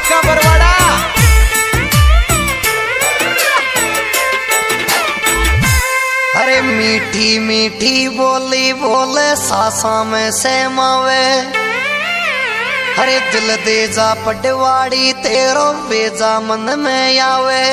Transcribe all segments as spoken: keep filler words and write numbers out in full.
चौथ का बरवाड़ा। अरे मीठी मीठी बोली बोले सासा में से मावे, अरे दिल दे जा पटवाड़ी तेरो बेजा मन में आवे।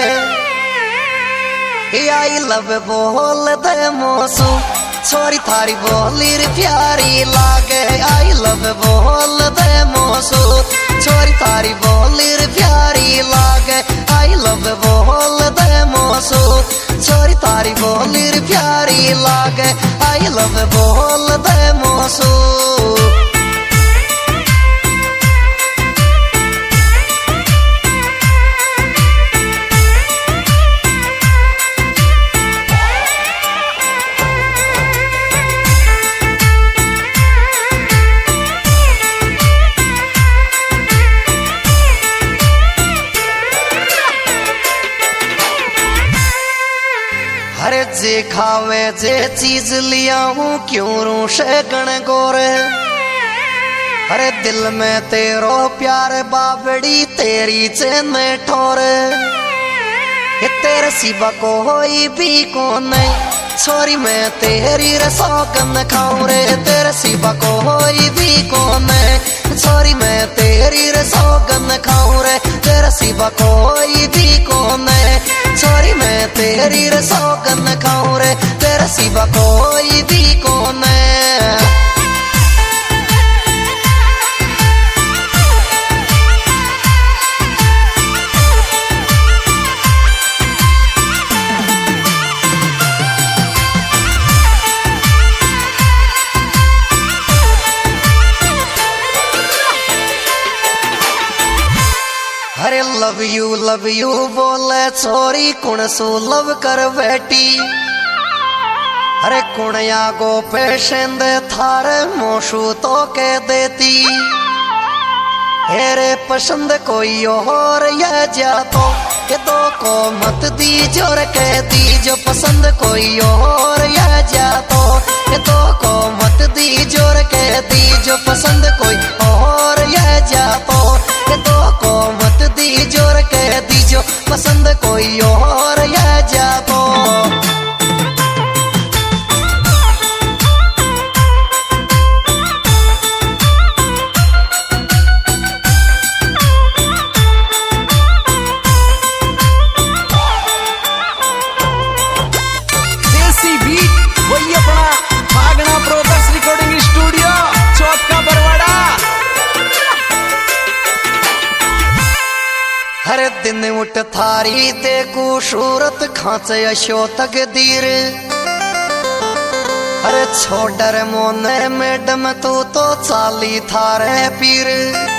आई लव बोल दे मोसू छोरी थारी बोली रे प्यारी लागे। आई लव बोल दे मोसू छोरी थारी बोली रे प्यारी लागे। आई लव बोल दे मोसू छोरी तारी बोली रे प्यारी लागे। आई लव बोल दे मोसू। अरे जे खावे जे चीज लिया हूँ क्यों रूशे गण गोरे। अरे दिल में तेरो प्यार बाबड़ी तेरी चैन ठोरे। तेरे सिवा कोई भी को नहीं छोरी मैं तेरी रसौकन खाऊं रे। तेरे सिवा कोई भी को नहीं छोरी मैं तेरी रसौकन खाऊं रे। तेरे सिवा कोई भी को नहीं छोरी मैं तेरी रसौकन खाऊं रे। तेरे सिवा कोई भी को नहीं। अरे लव यू लव यू बोले छोरी कुण सु लव कर बैठी। अरे कुणया गो पेशेंद थारे मोशू तो के देती। हेरे पसंद कोई और यह जा तो ये दो को मत दी जोर के दी। जो पसंद कोई और यह जा तो ये दो को मत दी जोर के दी। जो पसंद कोई और यह जा तो ये दो को मत दी जोर के दी। जो पसंद कोई और यह जा तो। हर दिन उठ थारी देखू सूरत खांचे अशो तकदीर। अरे छोडर मोने मैडम तू तो चाली थारे पीर।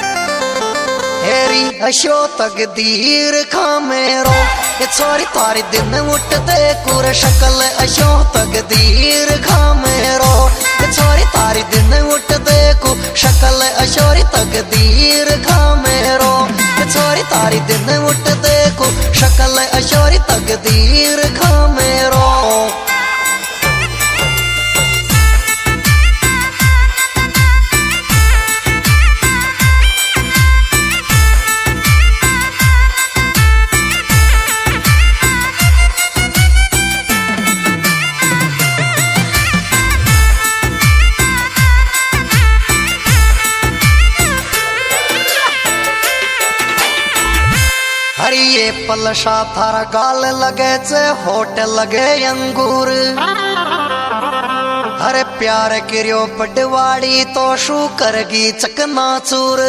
हेरी अशो तकदीर खा मेरो ये छोरी थारी दिन उठ देखू रे शक्ल अशो तकदीर खा मेरो। ये छोरी तारी दिन उठ देखू शक्ल अशोरी तकदीर खा मेरो। छोरी तारी दिन उठ देखो शक्ल अशोरी तकदीर खा मेरो। अरे ये पलशा थारा गाल लगे चे होट लगे अंगूर। अरे प्यार करियो पटवाड़ी तो शू करगी चकनाचूर।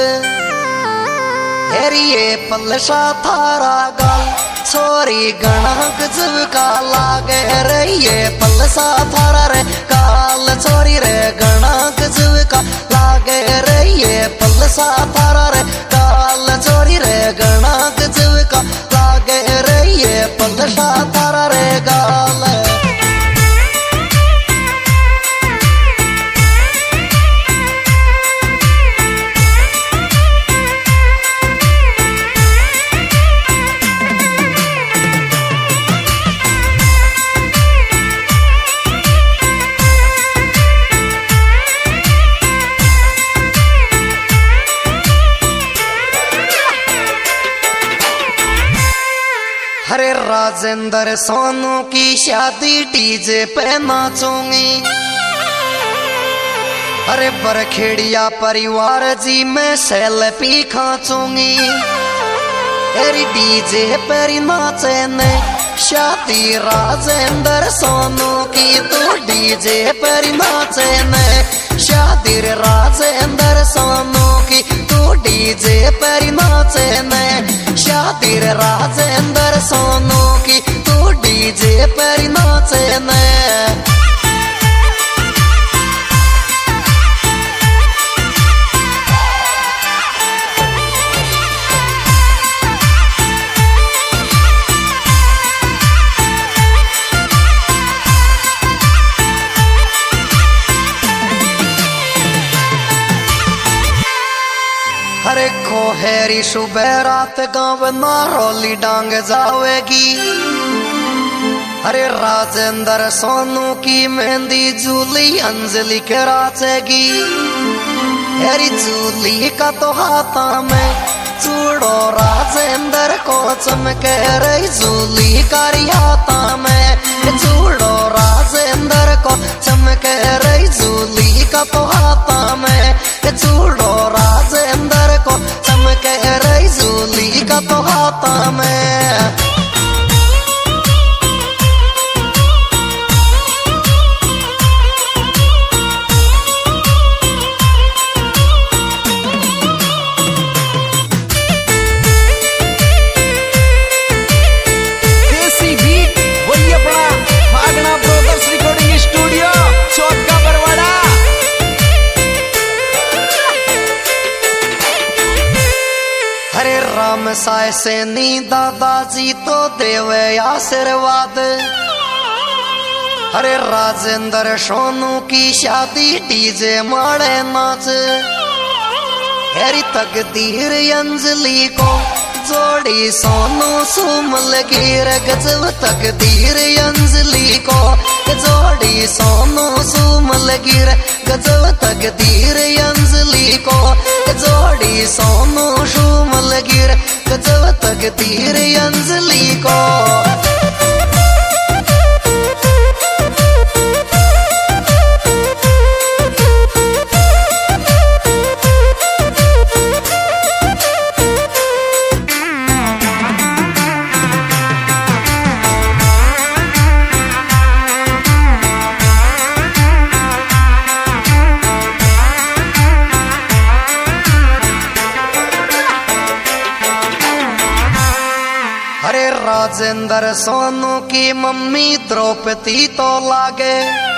अरे ये पलशा थारा गाल छोरी गणा गजब का लागे रे। ये पलशा थारा रे गाल छोरी रे गणा गजब का लागे रे। ये पलशा थारा रे गाल छोरी रे गणा गजब का लागे रे। ये पलशा थारा रे गाल। अरे राजेंद्र सोनू की शादी डीजे पे नाचूंगी। अरे बरखेड़िया परिवार जी मैं सेल्फी खाचूंगी। अरे डीजे पर नाचे ने शादी राजेंद्र सोनू की, तू डीजे पर नाचे ने शादी राजेंद्र सोनू की, तू डीजे पर नाचे ने शादी राजेंद्र सोनू की, तू डीजे पर नाचे ने। अरे कोहेरी सुबह रात गाँव नारौली डांग जावेगी। अरे राजेंद्र सोनू की मेहंदी जूली अंजलि के राचेगी। अरे जूली का तो हाथा में चूड़ो राजेंद्र को चमके रही, जूली का हाथा में चूड़ो राजेंद्र को चमके रही, जूली का तो हाथा में चूड़ो राजेंद्र को चमके रही, जूली का तो हाथा में। राम साय सेनी दादाजी तो देवे आशीर्वाद। अरे राजेंद्र सोनू की शादी डीजे माड़े नाच। हेरी तकदीर अंजलि को जोड़ी सोनू सुमल गिर, गजब तकदीर अंजलि को जोड़ी सोनू सुमल गिर, गजब तकदीर अंजलि को जोड़ी सोनू सुमल गिर, गजब तकदीर अंजलि को। अरे राजेंद्र सोनू की मम्मी द्रौपदी तो लागे।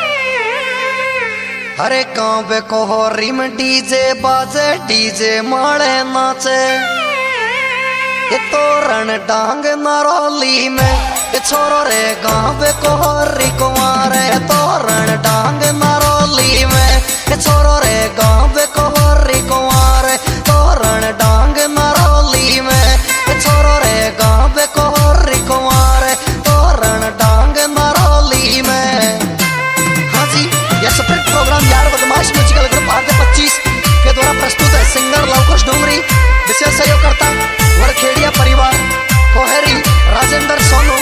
अरे गाँव को हो रिम डीजे बाजे, डीजे माड़े नाचे। ये तोरण डांग नारौली में छोरो रे गाँव को हो री कुंवारे, तोरण डांग नारौली में छोरो रे गाँव को हो री कुंवारे, तोरण डांग नारौली में छोरो रे गाँव को री कुंवारे, तोरण डांग नारौली में। हाँ जी, यह सेपरेट प्रोग्राम यार बदमाश म्यूजिकल ग्रुप आर जे पच्चीस के द्वारा प्रस्तुत है। सिंगर लवकुश डूंगरी, विशेष सहयोगकर्ता वरखेड़िया परिवार, कोहेरी राजेंद्र सोनू।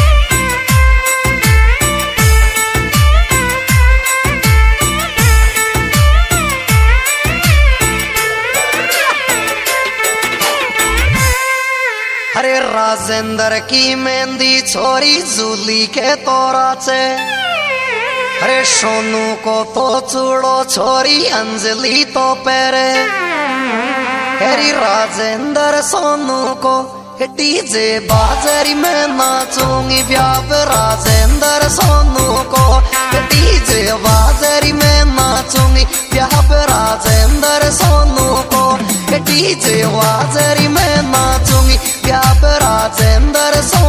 अरे राजेंद्र की मेहंदी छोरी जूली के तोरा से। अरे सोनू को तो चूड़ो छोरी अंजलि तो पैरे। अरे राजेंद्र सोनू को डीजे बाजारी में नाचूंगी, ब्याह राजेंद्र सोनू को डीजे बाजारी में नाचूंगी, ब्याह राजेंद्र सोनू को डीजे बाजारी में नाचूंगी, ब्याह राजेंद्र